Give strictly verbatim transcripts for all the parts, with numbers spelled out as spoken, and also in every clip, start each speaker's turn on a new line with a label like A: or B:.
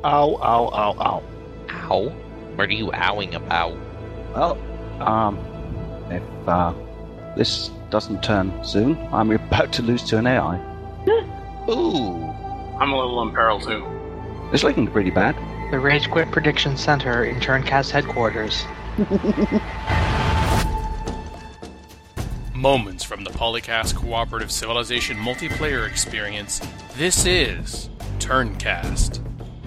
A: Ow, ow, ow, ow.
B: Ow? What are you owing about?
A: Well, um, if uh, this doesn't turn soon, I'm about to lose to an A I.
B: Ooh.
C: I'm a little in peril too.
A: It's looking pretty bad.
D: The Rage Quit Prediction Center in Turncast headquarters.
E: Moments from the Polycast Cooperative Civilization multiplayer experience. This is Turncast.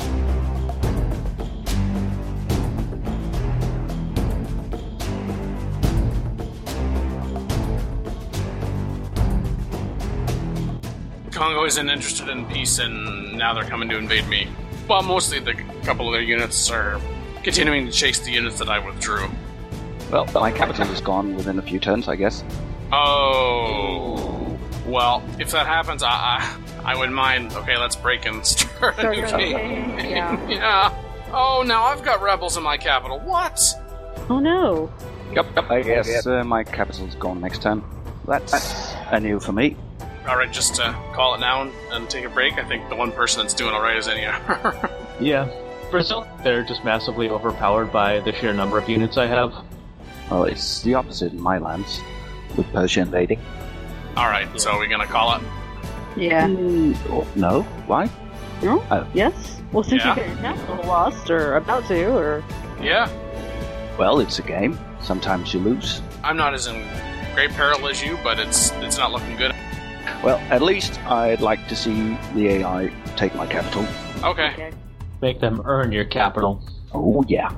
C: Congo isn't interested in peace, and now they're coming to invade me. Well, mostly the couple of their units are continuing to chase the units that I withdrew.
A: Well, my capital is gone within a few turns, I guess.
C: Oh. Well, if that happens, I I, I wouldn't mind. Okay, let's break and start a new game.
F: Yeah.
C: Yeah. Oh, now I've got rebels in my capital. What?
F: Oh no.
A: Yep, yep. I guess uh, my capital's gone next turn. That's, that's a new for me.
C: Alright, just to call it now and, and take a break. I think the one person that's doing alright is Enya.
G: Yeah. Brazil, they're just massively overpowered by the sheer number of units I have.
A: Well, it's the opposite in my lands, with Persia invading.
C: Alright, yeah. So are we gonna call it?
F: Yeah.
A: Mm, oh, no? Why?
F: No?
A: Oh.
F: Yes? Well, since
C: Yeah.
F: you get your capital lost, or about to, or...
C: Yeah.
A: Well, it's a game. Sometimes you lose.
C: I'm not as in great peril as you, but it's it's not looking good.
A: Well, at least I'd like to see the A I take my capital.
C: Okay.
F: Okay.
G: Make them earn your capital.
A: Oh, yeah.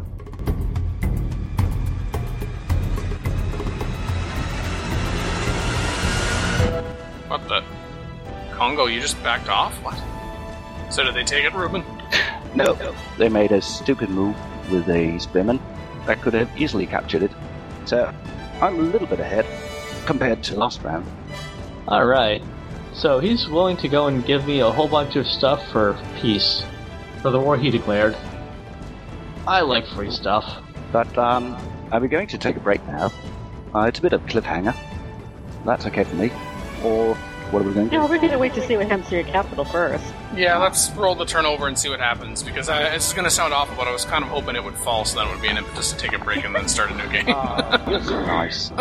C: What the? Congo, you just backed off? What? So did they take it, Ruben?
A: No, they made a stupid move with a spearman that could have easily captured it. So, I'm a little bit ahead compared to last round.
G: Alright. So he's willing to go and give me a whole bunch of stuff for peace. For the war he declared. I like free stuff.
A: But, um, are we going to take a break now? Uh, it's a bit of a cliffhanger. That's okay for me. Or, what are we going to do?
F: No, we're gonna wait to see what happens to your capital first.
C: Yeah, let's roll the turnover and see what happens, because I, it's going to sound awful, but I was kind of hoping it would fall, so that would be an impetus to take a break and then start a new game.
A: Uh, you're so nice.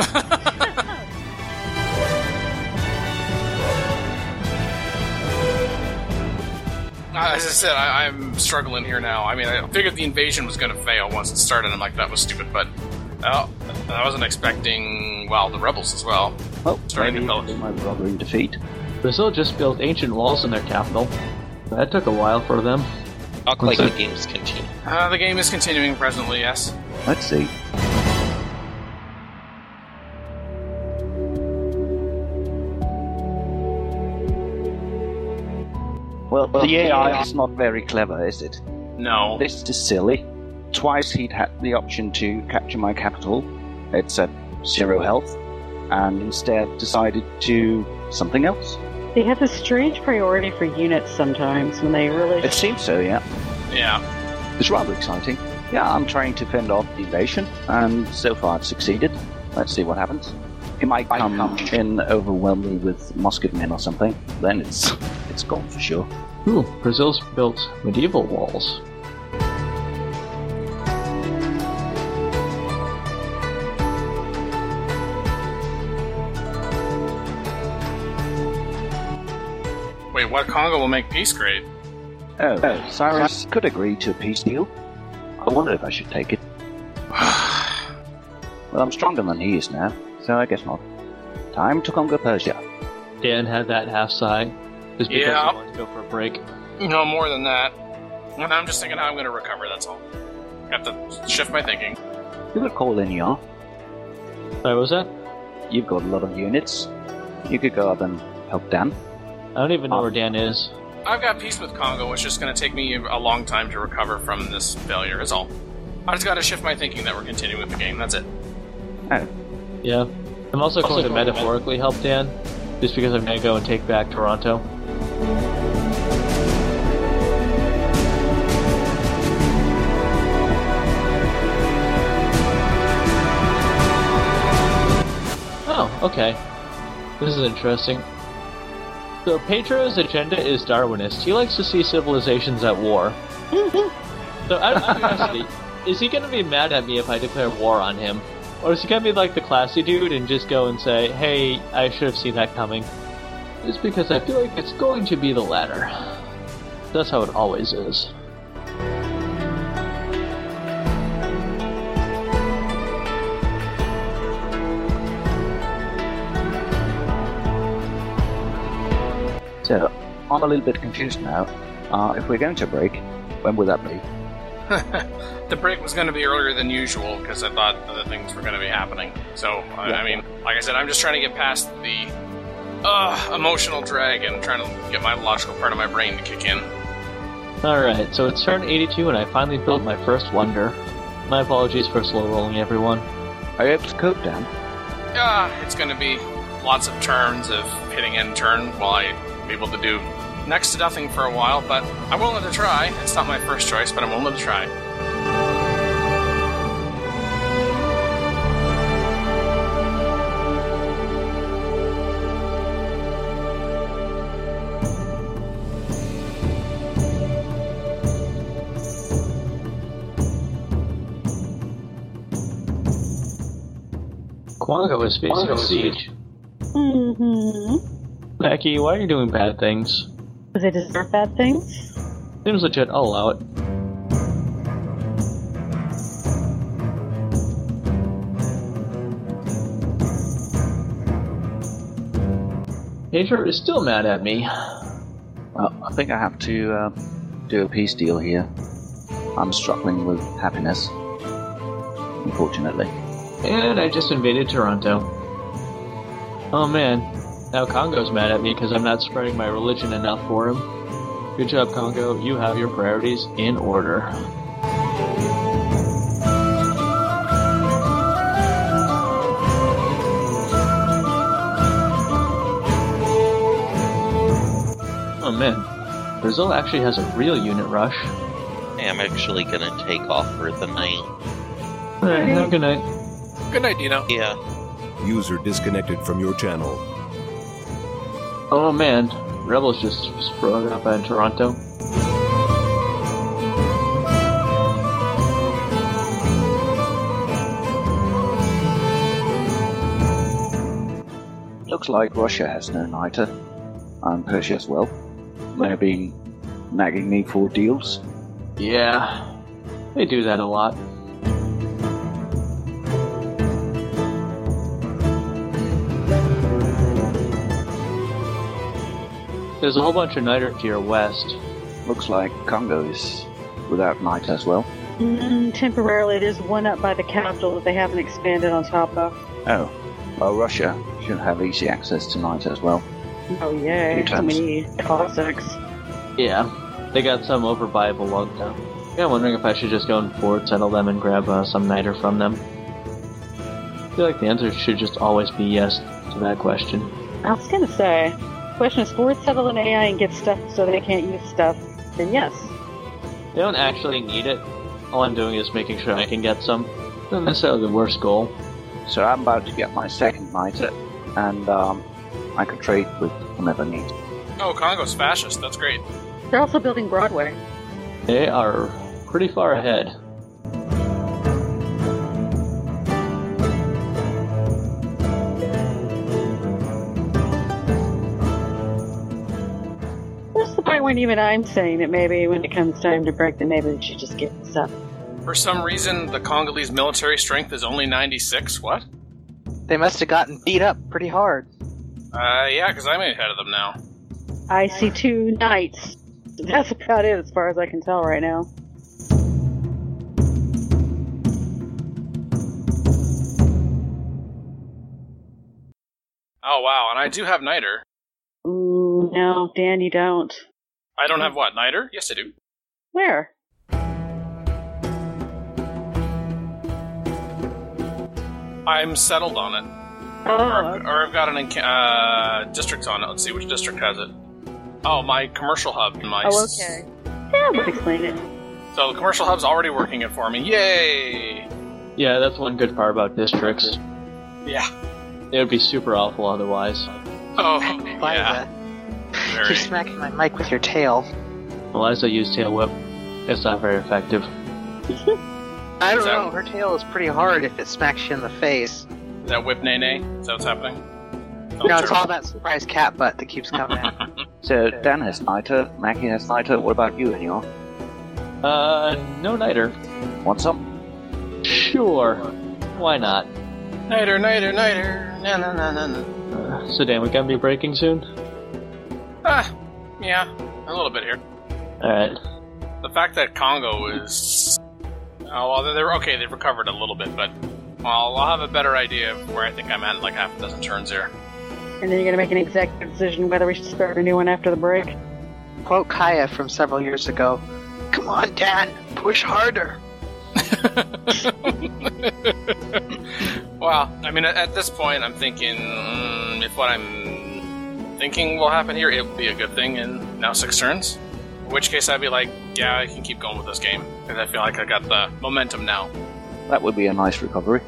C: As I said, I, I'm struggling here now. I mean, I figured the invasion was going to fail once it started. I'm like, that was stupid, but uh, I wasn't expecting, well, the rebels as well.
A: Well,
C: Starting to
A: maybe
C: develop.
A: my brother in defeat.
G: Brazil just built ancient walls in their capital. That took a while for them.
B: Talk like the game's continuing.
C: Uh, the game is continuing presently, yes.
A: Let's see. Well, the A I is not very clever, is it?
C: No.
A: This is silly. Twice he'd had the option to capture my capital. It's at zero health. And instead decided to something else.
F: They have a strange priority for units sometimes when they really...
A: It seems so, yeah.
C: Yeah.
A: It's rather exciting. Yeah, I'm trying to fend off the invasion, and so far I've succeeded. Let's see what happens. He might come in overwhelm me with musket men or something. Then it's it's gone for sure.
G: Ooh, Brazil's built medieval walls.
C: Wait, what? Congo will make peace grade?
A: Oh, oh Cyrus could agree to a peace deal. I wonder if I should take it. Well, I'm stronger than he is now, so I guess not. Time to conquer Persia.
G: Dan had that half sigh, just because
C: Yeah.
G: he wanted to go for a break.
C: No, more than that. And I'm just thinking how I'm going to recover, that's all. Have to shift my thinking.
A: You could call in your.
G: Sorry, what was that?
A: You've got a lot of units. You could go up and help Dan.
G: I don't even know
A: Oh.
G: where Dan is.
C: I've got peace with Congo, it's just going to take me a long time to recover from this failure, is all. I just got to shift my thinking that we're continuing with the game, that's it.
A: Oh,
G: Yeah. I'm also,
C: Also
G: going to
C: going to
G: metaphorically help Dan, just because I'm going to go and take back Toronto. Oh, okay. This is interesting. So Pedro's agenda is Darwinist. He likes to see civilizations at war. So out of curiosity, is he going to be mad at me if I declare war on him? Or is he going to be like the classy dude and just go and say, hey, I should have seen that coming? Just because I feel like it's going to be the latter. That's how it always is.
A: So, I'm a little bit confused now. Uh, if we're going to break, when would that be?
C: The break was going to be earlier than usual because I thought other things were going to be happening. So, I, I mean, like I said, I'm just trying to get past the uh, emotional drag and trying to get my logical part of my brain to kick in.
G: Alright, so it's turn eighty-two and I finally built my first wonder. My apologies for slow rolling, everyone.
A: Are you able to cope, Dan?
C: Uh, it's going to be lots of turns of hitting end turn while I'm able to do next to nothing for a while, but I'm willing to try. It's not my first choice, but I'm willing to try.
G: Quango is facing a siege.
F: Mm-hmm.
G: Becky, why are you doing bad things?
F: Because they deserve bad things?
G: Seems legit, I'll allow it. Pedro is still mad at me.
A: Well, I think I have to uh, do a peace deal here. I'm struggling with happiness, unfortunately.
G: And I just invaded Toronto. Oh man, now Congo's mad at me because I'm not spreading my religion enough for him. Good job, Congo. You have your priorities in order. Oh man, Brazil actually has a real unit rush.
B: Hey, I'm actually gonna take off for the night.
G: Alright, have a good night.
C: Good night, Dino.
B: Yeah.
H: User disconnected from your channel.
G: Oh man, rebels just sprung up in Toronto.
A: Looks like Russia has no NITR, and Persia as well. They're being nagging me for deals.
G: Yeah, they do that a lot. There's a whole bunch of NITR to your west.
A: Looks like Congo is without NITR as well.
F: Mm, temporarily, there's one up by the capital that they haven't expanded on top of.
A: Oh, well, Russia should have easy access to NITR as well.
F: Oh, yay.
A: Two
F: So
A: times.
F: many Cossacks.
G: Yeah, they got some over by Vologda. Yeah, I'm wondering if I should just go and forward settle them and grab uh, some NITR from them. I feel like the answer should just always be yes to that question.
F: I was gonna say, the question is forward settle an A I and get stuff so they can't use stuff, then yes.
G: They don't actually need it. All I'm doing is making sure I can get some. Not necessarily the worst goal.
A: So I'm about to get my second NITR, and um, I could trade with whomever needs.
C: Oh, Congo's fascist. That's great.
F: They're also building Broadway.
G: They are pretty far ahead.
F: What's the point when even I'm saying that maybe when it comes time to break, then maybe we should just give this up?
C: For some reason, the Congolese military strength is only ninety-six. What?
D: They must have gotten beat up pretty hard.
C: Uh, yeah, because I'm ahead of them now.
F: I see two knights. That's about it as far as I can tell right now.
C: Oh, wow, and I do have NITR.
F: Ooh, no, Dan, you don't.
C: I don't have what, NITR? Yes, I do.
F: Where?
C: I'm settled on it.
F: Oh,
C: Or, or I've got an enca- uh, district on it. Let's see, which district has it? Oh, my commercial hub. My
F: oh
C: s-
F: okay. Yeah, we'll explain it.
C: So the commercial hub's already working it for me. Yay!
G: Yeah, that's one good part about districts.
C: Yeah.
G: It would be super awful otherwise.
C: Oh,
D: Buy
C: yeah.
D: that.
C: very.
D: Keep smacking my mic with your tail.
G: Eliza used tail whip. It's not very effective.
D: I don't
C: Is that-
D: know. Her tail is pretty hard if it smacks you in the face.
C: Is that whip nay nay? Is that what's happening? Oh,
D: No, it's
C: sure.
D: all that surprise cat butt that keeps coming in.
A: So Dan has Niter, Mackie has Niter. What about you, Enior?
G: Uh, no niter.
A: Want some?
G: Sure. Why not?
C: Niter, niter, niter. Na na na na na.
G: Uh, so Dan, we gonna be breaking soon?
C: Ah, yeah, a little bit here.
G: Alright.
C: The fact that Congo is. Oh, well, they're okay, they've recovered a little bit, but. Well, I'll have a better idea of where I think I'm at in like half a dozen turns here.
F: And then you're going to make an executive decision whether we should start a new one after the break.
D: Quote Kaya from several years ago. Come on, Dan, push harder.
C: Well, I mean, at, at this point, I'm thinking mm, if what I'm thinking will happen here, it will be a good thing in now six turns. In which case, I'd be like, yeah, I can keep going with this game because I feel like I got the momentum now.
A: That would be a nice recovery.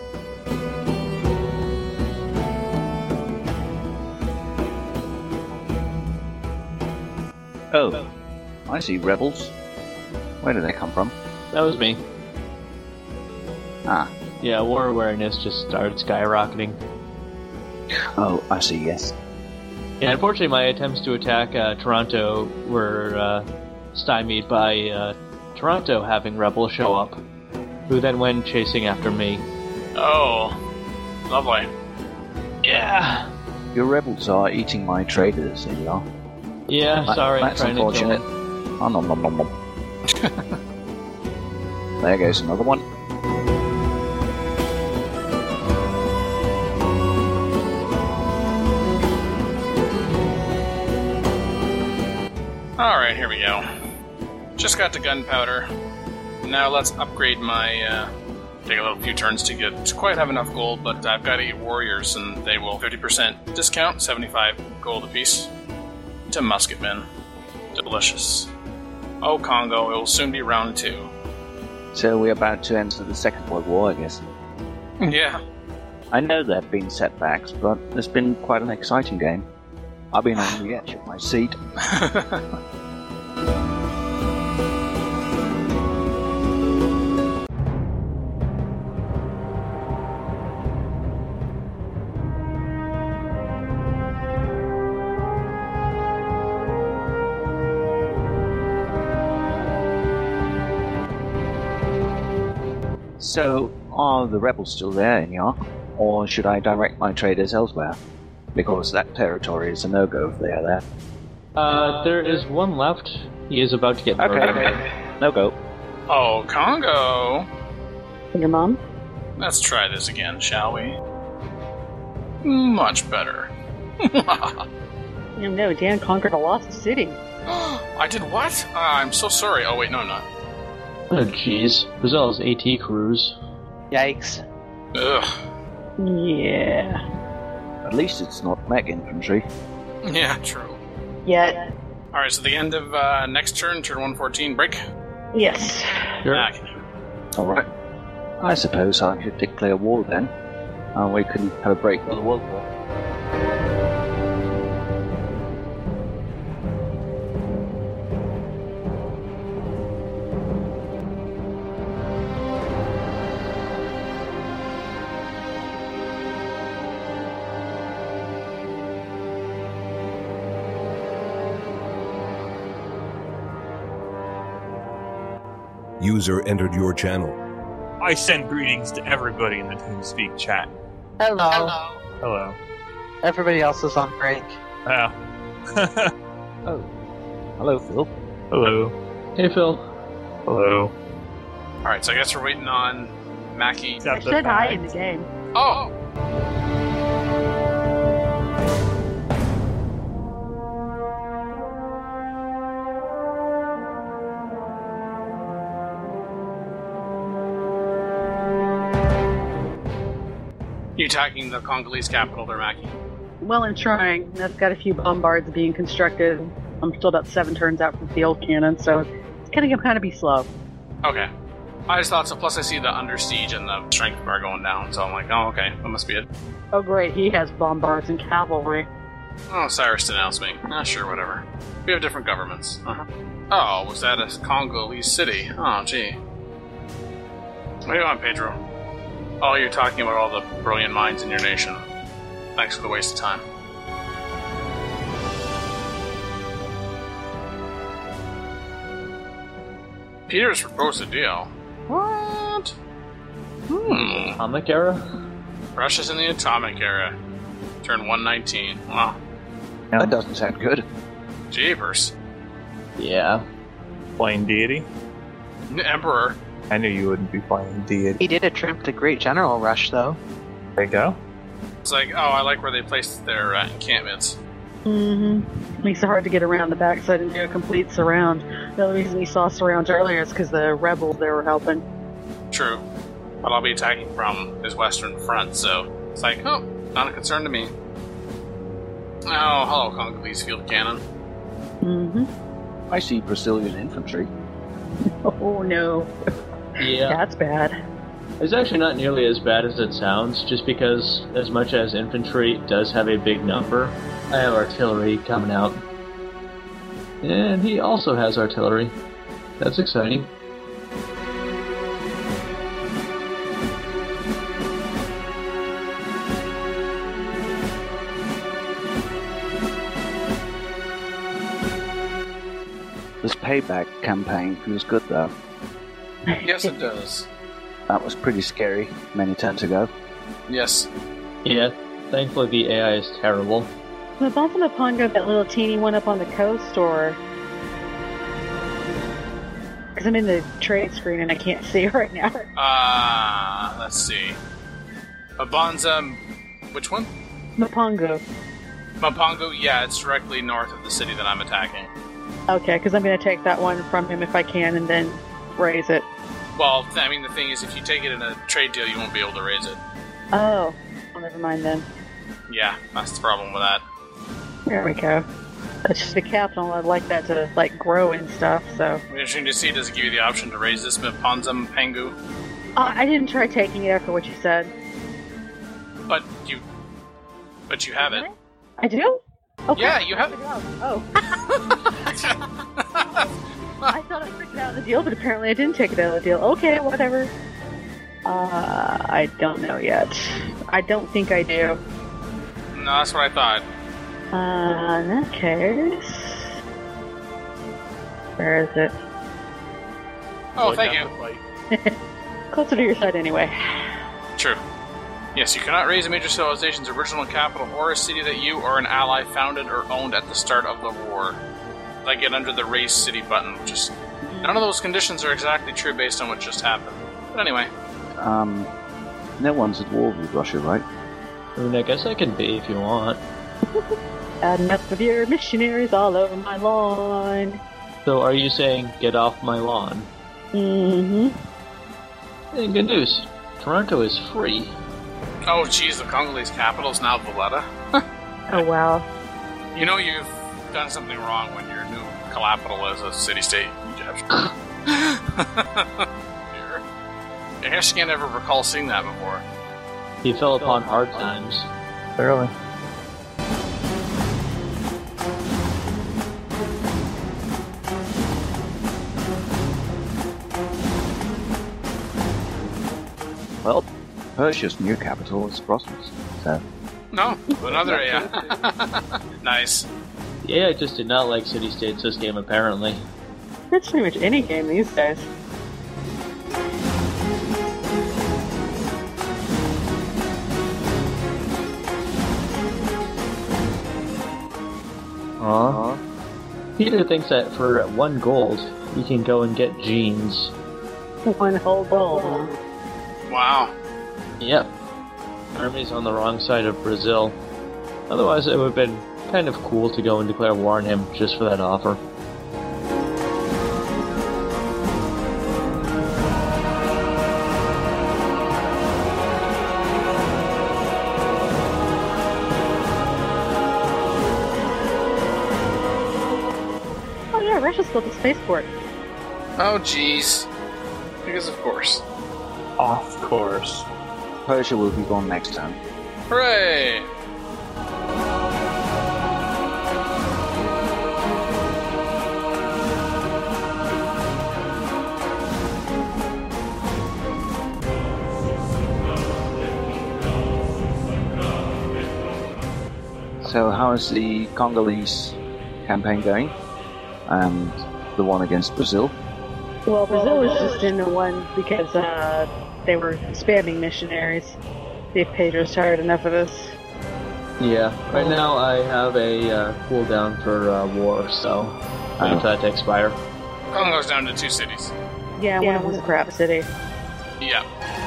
A: Oh, I see rebels. Where do they come from?
G: That was me.
A: Ah,
G: Yeah, war awareness just started skyrocketing.
A: oh, I see, yes.
G: Yeah, unfortunately, my attempts to attack uh, Toronto were uh, stymied by uh, Toronto having rebels show up, who then went chasing after me.
C: Oh, lovely.
G: Yeah.
A: Your rebels are eating my traders, Enior.
G: Yeah,
A: That-
G: sorry.
A: That's
G: trying to kill
A: unfortunate.
G: them.
A: Oh, nom, nom, nom, nom. There goes another one.
C: Alright, here we go. Just got the gunpowder. Now let's upgrade my, uh, take a little few turns to get to quite have enough gold, but I've got eight warriors and they will fifty percent discount, seventy-five gold apiece, to musketmen. Delicious. Oh, Congo, it will soon be round two.
A: So we're about to enter the Second World War, I guess.
C: Yeah.
A: I know there have been setbacks, but it's been quite an exciting game. I've been on the edge of my seat. So, are the rebels still there in Yark? Or should I direct my traders elsewhere? Because that territory is a no-go if they are there.
G: Uh, there is one left. He is about to get murdered.
A: Okay, no-go.
C: Oh, Congo!
F: Your mom?
C: Let's try this again, shall we? Much better.
F: Oh, no, Dan conquered a lost city.
C: I did what? Uh, I'm so sorry. Oh, wait, no, I'm not.
G: Oh, jeez. Brazil's AT cruise.
D: Yikes.
C: Ugh.
F: Yeah.
A: At least it's not mech infantry.
C: Yeah, true.
F: Yet.
C: Alright, so the end of uh, next turn, turn one fourteen, break.
F: Yes.
G: Sure.
C: Ah, okay.
A: Alright. I suppose I should declare war then. And we can have a break for the World War.
H: User entered your channel.
I: I send greetings to everybody in the TeamSpeak chat.
D: Hello.
I: Hello.
D: Everybody else is on break.
I: Uh,
A: Oh. Hello, Phil.
I: hello.
G: Hey, Phil.
I: Hello.
C: Alright, so I guess we're waiting on Mackie.
F: I said hi in the game.
C: Oh! You attacking the Congolese capital there, Mackie?
F: Well, I'm trying. That's got a few bombards being constructed. I'm still about seven turns out from field cannon, so it's going to kind of be slow.
C: Okay. I just thought so. Plus, I see the under siege and the strength bar going down, so I'm like, oh, okay, that must be it.
F: Oh, great. He has bombards and cavalry.
C: Oh, Cyrus denounced me. Ah, sure, whatever. We have different governments. Uh-huh. Oh, was that a Congolese city? Oh, gee. What do you want, Pedro? Oh, you're talking about all the brilliant minds in your nation. Thanks for the waste of time. Peter's proposed a deal. What? Hmm.
G: Atomic era?
C: Russia's in the atomic era. Turn one nineteen. Wow.
A: That doesn't sound good.
C: Jeepers.
G: Yeah.
I: Playing deity?
C: Emperor.
I: I knew you wouldn't be playing deity.
D: He did attempt a great general rush, though.
I: There you go.
C: It's like, oh, I like where they placed their uh, encampments.
F: Mm-hmm. Makes it hard to get around the backside and do a complete surround. The only reason we saw surrounds earlier is because the rebels they were helping.
C: True. But I'll be attacking from his western front, so it's like, oh, not a concern to me. Oh, hello, Congolese field cannon.
F: Mm-hmm.
A: I see Brazilian infantry.
F: Oh, no.
G: Yeah.
F: That's bad.
G: It's actually not nearly as bad as it sounds, just because as much as infantry does have a big number, I have artillery coming out. And he also has artillery. That's exciting.
A: This payback campaign feels good, though.
C: Yes, it does.
A: That was pretty scary many turns ago.
C: Yes.
G: Yeah, thankfully the A I is terrible.
F: The Buffalo Pongo, that little teeny one up on the coast, or... Because I'm in the trade screen and I can't see right now.
C: Ah, uh, let's see. Mabanza... Which one?
F: Mapongo.
C: Mapongo, yeah, it's directly north of the city that I'm attacking.
F: Okay, because I'm going to take that one from him if I can and then raise it.
C: Well, I mean, the thing is, if you take it in a trade deal, you won't be able to raise it.
F: Oh, well, never mind then.
C: Yeah, that's the problem with that.
F: There we go. That's just the capital. I'd like that to, like, grow and stuff, so...
C: It'll be interesting to see, does it give you the option to raise this Mpanza Mpangu?
F: Uh, I didn't try taking it after what you said.
C: But you... But you have it.
F: I do? Okay.
C: Yeah, you have it.
F: Oh. I thought I took it out of the deal, but apparently I didn't take it out of the deal. Okay, whatever. Uh, I don't know yet. I don't think I do.
C: No, that's what I thought.
F: Uh, in that case... Where is it?
C: Oh, thank you.
F: Closer to your side anyway.
C: True. Yes, you cannot raise a major civilization's original capital or a city that you or an ally founded or owned at the start of the war. I get under the raise city button, which is... None of those conditions are exactly true based on what just happened. But anyway.
A: Um, no one's at war with Russia, right?
G: I mean, I guess I can be if you want.
F: Add enough of your missionaries all over my lawn.
G: So are you saying, get off my lawn?
F: Mm-hmm.
G: Hey, good news. Toronto is free.
C: Oh, geez, the Congolese capital is now Valletta.
F: Oh, wow.
C: You know you've done something wrong when your new capital is a city-state. I guess you can't ever recall seeing that before.
G: He fell upon hard times.
I: Clearly.
A: Well, Persia's new capital is Brussels, so...
C: No, another yeah. Nice.
G: Yeah, I just did not like city-states this game, apparently.
F: That's pretty much any game these days.
G: Aww. Peter thinks that for one gold, you can go and get jeans.
F: One whole bowl.
C: Wow.
G: Yep. Army's on the wrong side of Brazil. Otherwise, it would have been kind of cool to go and declare war on him just for that offer.
F: Oh yeah, Russia's built a spaceport.
C: Oh, jeez. Because of course.
I: Of course.
A: Persia will be gone next time.
C: Hooray!
A: So how is the Congolese campaign going? And the one against Brazil?
F: Well, Brazil was just in the one because uh, they were spamming missionaries. See if Pedro's tired enough of this.
G: Yeah, right now I have a uh, cooldown for uh, war, so I wait for that to expire.
C: Congo's down to two cities.
F: Yeah, one of them's a crap city.
C: Yeah.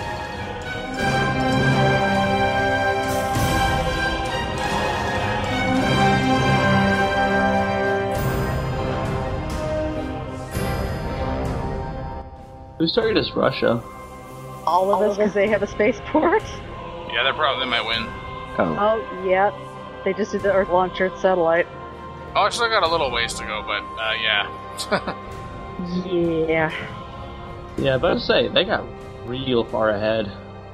G: Who's targeted is Russia?
F: All of us, because they have a spaceport.
C: Yeah, they're probably they might win.
A: Oh.
F: Oh, yeah. They just did the Earth launcher satellite.
C: Oh, I still got a little ways to go, but uh, yeah.
F: Yeah.
G: Yeah, but I'd say they got real far ahead.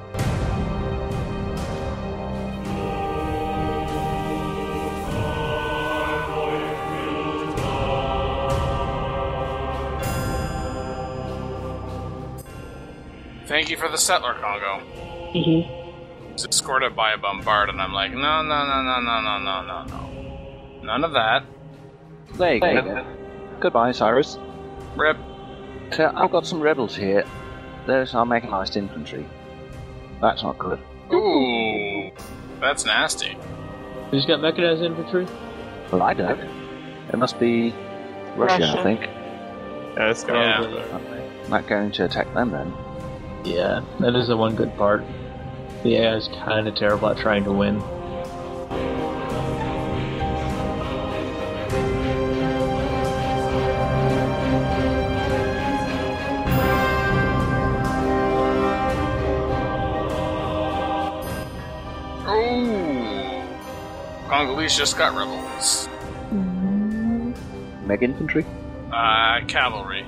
C: Thank you for the settler, Congo.
F: Mm-hmm.
C: It's escorted by a bombard, and I'm like, no, no, no, no, no, no, no, no, no. None of that.
A: There you go. Goodbye, Cyrus.
C: Rip.
A: So I've got some rebels here. There's our mechanized infantry. That's not good.
C: Ooh. That's nasty.
G: Who's got mechanized infantry?
A: Well, I don't. It must be Russia,
F: Russia.
A: I think.
I: Yeah, let's go
C: Yeah.
I: over there.
A: I'm not going to attack them then.
G: Yeah, that is the one good part. The A I is kind of terrible at trying to win.
C: Ooh. Congolese just got rebels.
A: Meg infantry?
C: Uh, cavalry.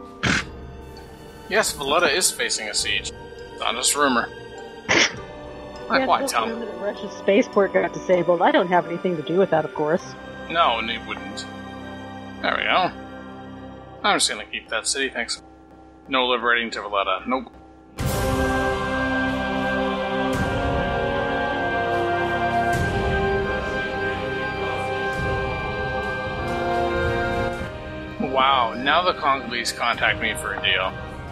C: Yes, Valletta is facing a siege. Not just rumor. Like,
F: Yeah,
C: why
F: just
C: tell
F: remember
C: me?
F: that Russia's spaceport got disabled. I don't have anything to do with that, of course.
C: No, and it wouldn't. There we go. I'm just gonna keep that city, thanks. No liberating to Valletta. Nope. Wow, now the Congolese contact me for a deal.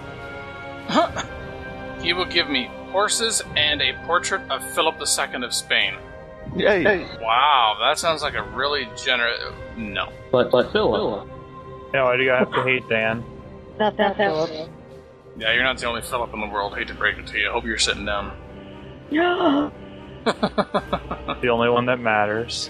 C: He will give me horses and a portrait of Philip the Second of Spain.
A: Yay!
C: Wow, that sounds like a really generous... No.
G: But but Philip,
I: Yeah, why do you have to hate Dan?
F: Not that, Philip.
C: Yeah, you're not the only Philip in the world. Hate to break it to you. Hope you're sitting down.
F: Yeah.
I: The only one that matters.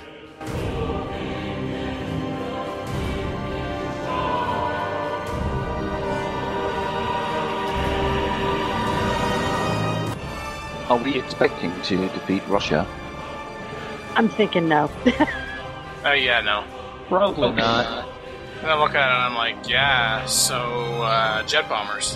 A: Are we expecting to defeat Russia?
F: I'm thinking no.
C: Oh, yeah, no.
G: probably not.
C: And I look at it and I'm like, yeah, so, uh, jet bombers.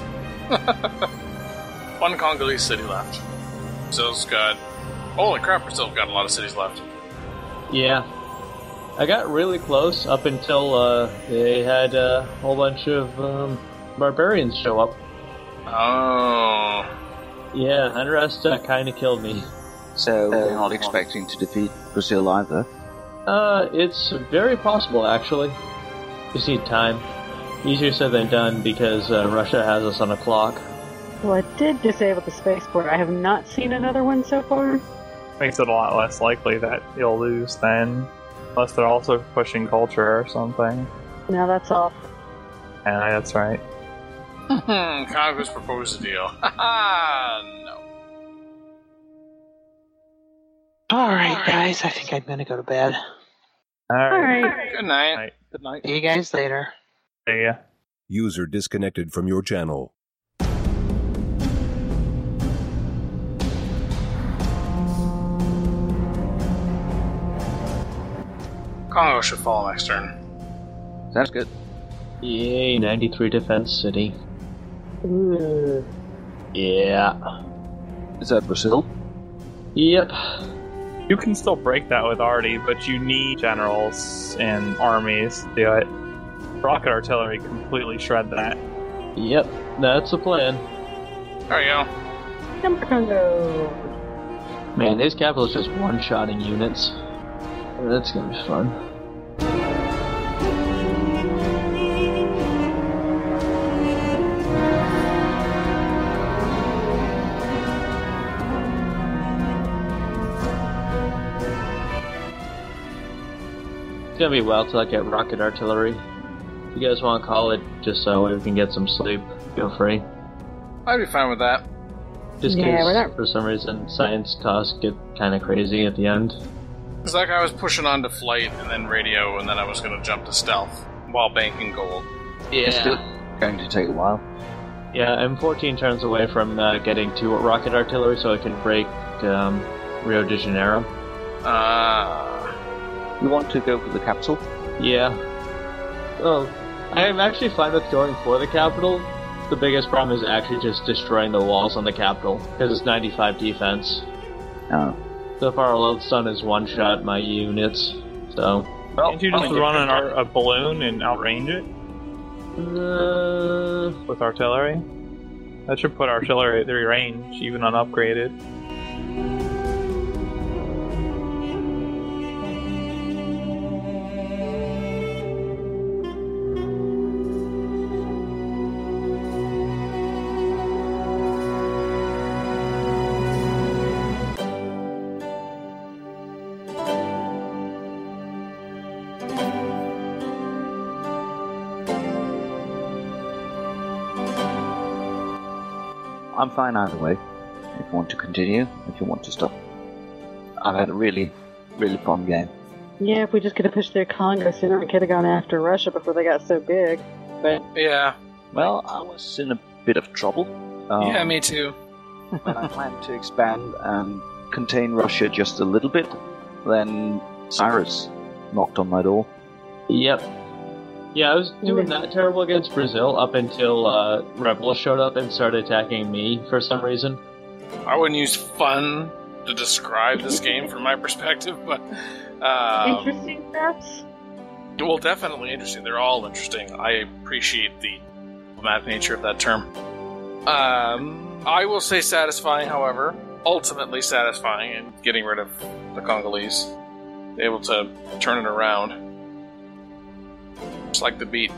C: One Congolese city left. Brazil's got... Holy crap, Brazil's got a lot of cities left.
G: Yeah. I got really close up until uh, they had a whole bunch of um, barbarians show up.
C: Oh.
G: Yeah, unrest uh, kind of killed me.
A: So we're not expecting to defeat Brazil either.
G: Uh, it's very possible, actually. Just need time. Easier said than done because uh, Russia has us on a clock.
F: Well, I did disable the spaceport. I have not seen another one so far.
I: Makes it a lot less likely that you'll lose then. Unless they're also pushing culture or something.
F: No, that's off.
I: Yeah, that's right.
C: Congress proposed a deal. Haha, no.
D: Alright, guys, I think I'm gonna go to bed.
I: Alright.
F: Alright.
C: Good night.
I: Night.
A: Good night.
D: See you guys later.
I: See ya.
H: User disconnected from your channel.
C: Congo should fall next turn.
A: Sounds good.
G: Yay, ninety-three defense city.
F: Ooh.
G: Yeah.
A: Is that Brazil?
G: Yep.
I: You can still break that with Artie, but you need generals and armies to do it. Rocket artillery completely shred that.
G: Yep, that's the plan.
C: There you go.
F: Number Congo.
G: Man, his capital is just one-shotting units. That's gonna be fun. It's gonna be a while till I get rocket artillery. If you guys want to call it, just so we can get some sleep, feel free.
C: I'd be fine with that.
G: Just
F: Yeah,
G: because,
F: we're not-
G: for some reason, science costs get kind of crazy at the end.
C: It's like I was pushing on to flight and then radio, and then I was going to jump to stealth while banking gold.
A: It's still going to take a while.
G: Yeah, I'm fourteen turns away from uh, getting to rocket artillery, so I can break um, Rio de Janeiro.
C: Ah.
A: You want to go for the capital?
G: Yeah. Well, I'm actually fine with going for the capital. The biggest problem is actually just destroying the walls on the capital, because it's ninety-five defense.
A: Oh.
G: So far, all it's done is one-shot my units, so...
A: Well,
I: Can't you just run an ar- a balloon and outrange it
G: Uh,
I: with artillery? That should put artillery at their range, even unupgraded.
A: I'm fine either way. If you want to continue, if you want to stop. I've had a really, really fun game.
F: Yeah, if we just could have pushed their Congo sooner, we could have gone after Russia before they got so big. But
C: Yeah.
A: Well, I was in a bit of trouble. Um,
C: Yeah, me too.
A: when I planned to expand and contain Russia just a little bit, then Cyrus knocked on my door.
G: Yep. Yeah, I was doing that terrible against Brazil up until uh, rebels showed up and started attacking me for some reason.
C: I wouldn't use fun to describe this game from my perspective, but um,
F: interesting stats?
C: well, definitely interesting. They're all interesting. I appreciate the diplomatic nature of that term. Um, I will say satisfying, however, ultimately satisfying in getting rid of the Congolese, able to turn it around. Just like the beat.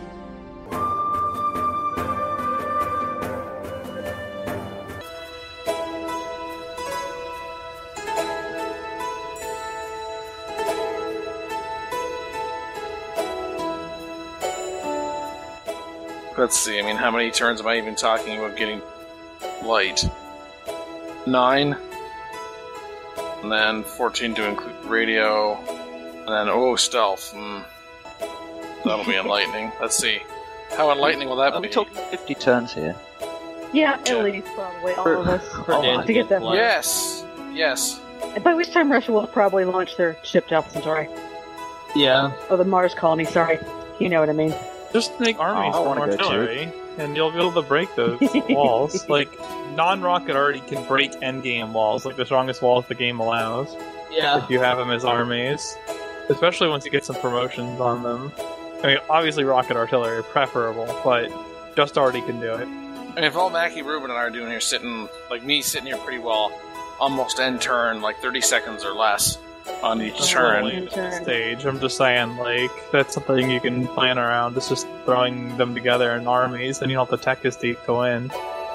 C: Let's see, I mean, how many turns am I even talking about getting light? Nine. And then fourteen to include radio. And then, oh, stealth. Mm. That'll be enlightening. Let's see. How enlightening will that
A: Are
C: be?
A: we talking fifty turns here?
F: Yeah, at least, probably, all of us.
A: Oh,
G: Dan
F: to get that
G: Fly.
C: Yes! Yes.
F: By which time Russia will probably launch their ship to Alpha Centauri.
G: Yeah.
F: Oh, the Mars colony, sorry. You know what I mean.
I: Just make armies
A: Oh, I
I: from
A: wanna go to
I: artillery, and you'll be able to break those walls. Like, non-rocket already can break endgame walls, like the strongest walls the game allows,
G: Yeah.
I: if you have them as armies. Especially once you get some promotions on them. I mean, obviously rocket artillery are preferable, but just already can do it.
C: I mean, if all Mackie, Ruben, and I are doing here sitting, like me sitting here pretty well, almost end turn, like thirty seconds or less on each
I: That's
C: turn.
I: really the stage. I'm just saying, like, that's something you can plan around. It's just throwing them together in armies, and you don't have to tech as deep to win.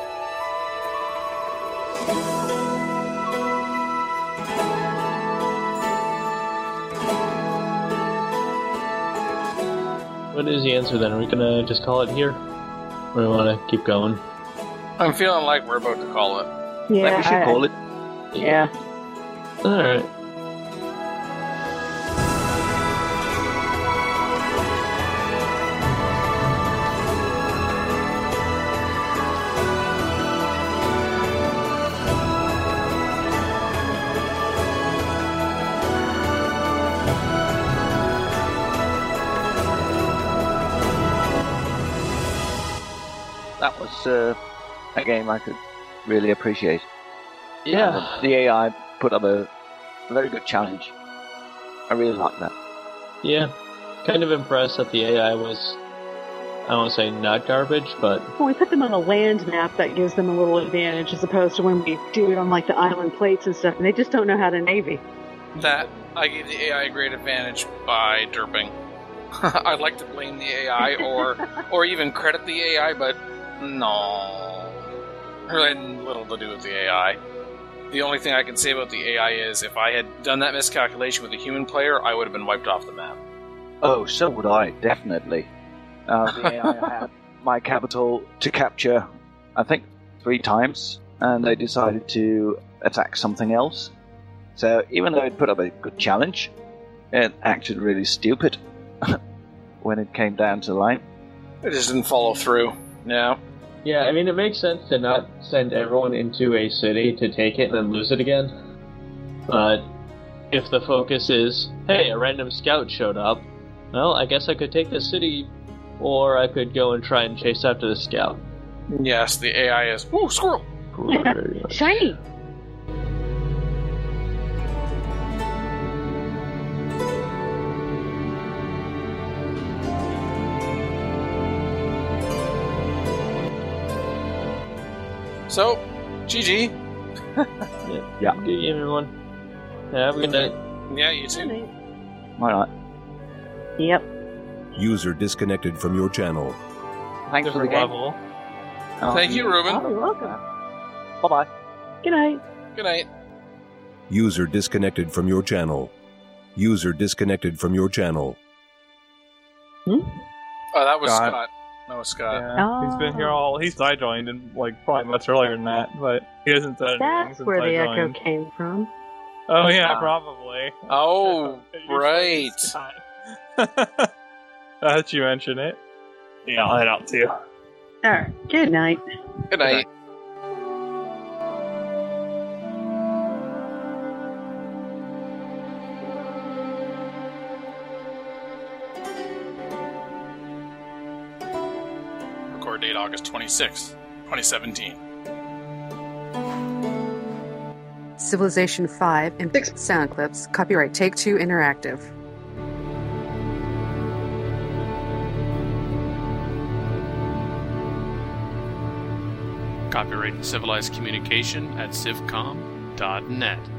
G: What is the answer then? Are we gonna just call it here? Or do we wanna keep going?
C: I'm feeling like we're about to call it.
F: Yeah,
A: Maybe we should
F: I-
A: call it.
F: Yeah.
G: Alright.
A: That was uh, a game I could really appreciate.
G: Yeah.
A: The A I put up a, a very good challenge. I really like that.
G: Yeah. Kind of impressed that the A I was, I won't say not garbage, but
F: Well, we put them on a land map that gives them a little advantage as opposed to when we do it on like the island plates and stuff, and they just don't know how to navy.
C: That I gave the A I a great advantage by derping. I'd like to blame the A I or or even credit the A I, but no. Really had little to do with the A I. The only thing I can say about the A I is if I had done that miscalculation with a human player, I would have been wiped off the map.
A: Oh, so would I, definitely. Uh, the A I had my capital to capture, I think, three times, and they decided to attack something else. So even though it put up a good challenge, it acted really stupid when it came down to the line.
C: It just didn't follow through. Yeah.
G: Yeah, I mean, it makes sense to not send everyone into a city to take it and then lose it again. But if the focus is, hey, a random scout showed up, well, I guess I could take the city, or I could go and try and chase after the scout.
C: Yes, the A I is, ooh, squirrel!
F: Shiny!
C: So, G G.
G: yeah.
A: Yeah.
G: Good game, everyone. Yeah, have a good night.
C: Yeah, you too.
A: Why not?
F: Yep.
H: User disconnected from your channel.
A: Thanks for the
I: Different
A: game.
I: level.
A: I'll
C: Thank
A: see
C: you, Ruben.
F: Oh, you're welcome.
A: Bye-bye.
F: Good night.
C: Good night.
H: User disconnected from your channel. User disconnected from your channel.
C: Oh, that was
I: God.
C: Scott. That was Scott.
I: Yeah, he's been here all. He's I joined and like probably much earlier than that, but he hasn't said anything
F: That's
I: since
F: where
I: I
F: the
I: joined.
F: echo came from.
I: Oh yeah,
C: Ah.
I: probably.
C: Oh,
I: You're
C: right.
I: so Scott. Now that you mention it. Yeah, I'll head out too.
F: Alright, good night.
C: Good night.
E: Record date August twenty-sixth, twenty seventeen.
J: Civilization five and six sound clips. Copyright Take Two Interactive.
E: Copyright Civilized Communication at civcom dot net.